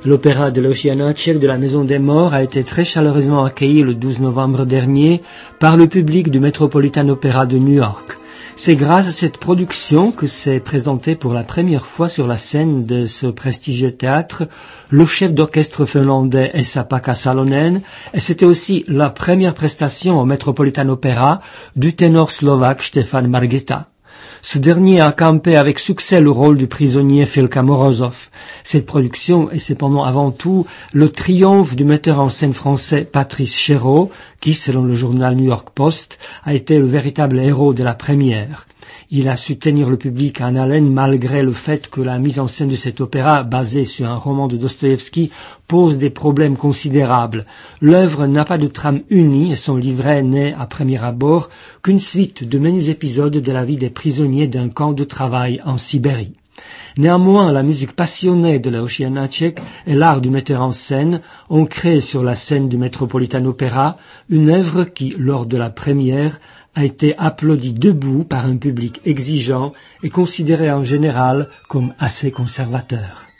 L'opéra de Leoš de la Maison des Morts a été très chaleureusement accueilli le 12 novembre dernier par le public du Metropolitan Opera de New York. C'est grâce à cette production que s'est présenté pour la première fois sur la scène de ce prestigieux théâtre le chef d'orchestre finlandais Esa-Pekka Salonen, et c'était aussi la première prestation au Metropolitan Opera du ténor slovaque Stefan Margita. Ce dernier a campé avec succès le rôle du prisonnier Filka Morozov. Cette production est cependant avant tout le triomphe du metteur en scène français Patrice Chéreau, qui, selon le journal New York Post, a été le véritable héros de la première. Il a su tenir le public en haleine malgré le fait que la mise en scène de cet opéra, basé sur un roman de Dostoïevski, pose des problèmes considérables. L'œuvre n'a pas de trame unie et son livret n'est, à premier abord, qu'une suite de menus épisodes de la vie des prisonniers d'un camp de travail en Sibérie. Néanmoins, la musique passionnée de Leoš Janáček et l'art du metteur en scène ont créé sur la scène du Metropolitan Opera une œuvre qui, lors de la première, a été applaudie debout par un public exigeant et considéré en général comme assez conservateur.